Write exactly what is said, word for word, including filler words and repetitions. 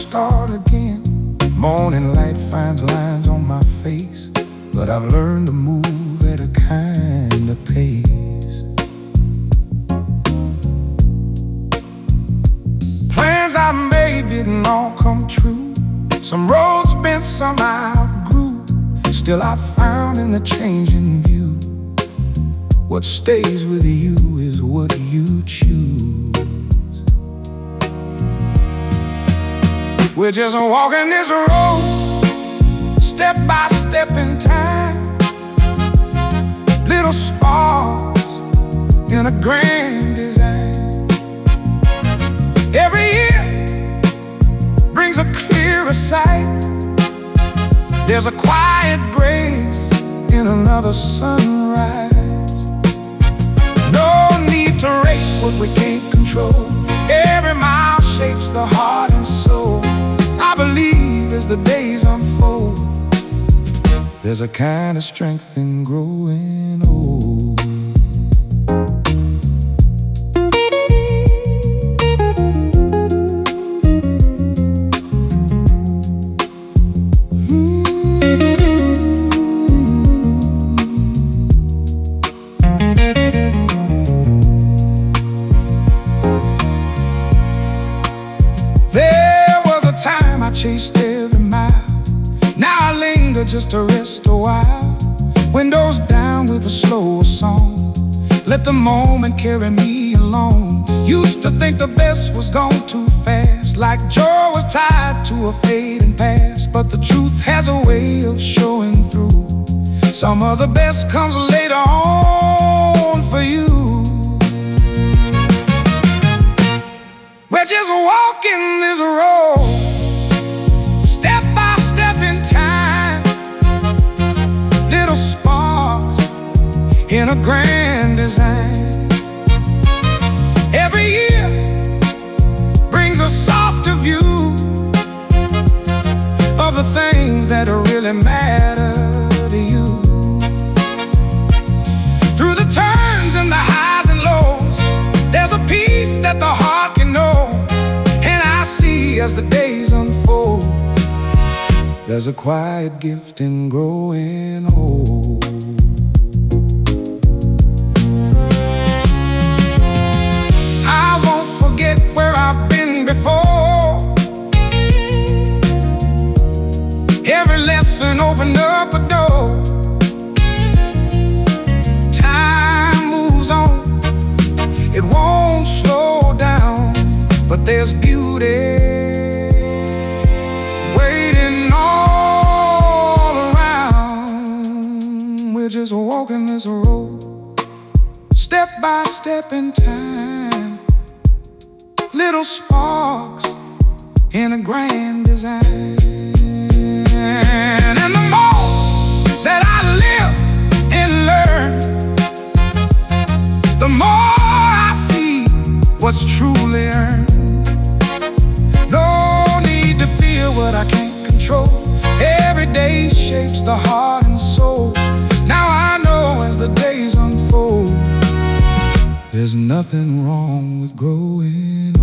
start again. Morning light finds lines on my face, but I've learned to move at a kind of pace. Plans I made didn't all come true. Some roads bent, some I outgrew. Still I found in the changing view, what stays with you is what you choose. We're just walking this road, step by step in time. Little sparks in a grand design. Every year brings a clearer sight. There's a quiet grace in another sunrise. No need to race what we can't control. Every mile shapes the heart and soul. I believe as the days unfold, there's a kind of strength in growing old. I chased every mile. Now I linger just to rest a while. Windows down with a slower song. Let the moment carry me along. Used to think the best was gone too fast, like joy was tied to a fading past. But the truth has a way of showing through. Some of the best comes later on for you. We're just walking this road, step by step in time. Little sparks in a grand design. Every year brings a softer view of the things that really matter to you. Through the turns and the highs and lows, there's a peace that the heart can know. And I see as the days unfold, there's a quiet gift in growing old. I won't forget where I've been before. Every lesson opened up a door. Time moves on, it won't slow down, but there's beauty just walking this road, step by step in time. Little sparks in a grand design. And the more that I live and learn, the more I see what's truly earned. No need to fear what I can't control. Every day shapes the heart and soul. Now I know as the days unfold, there's nothing wrong with growing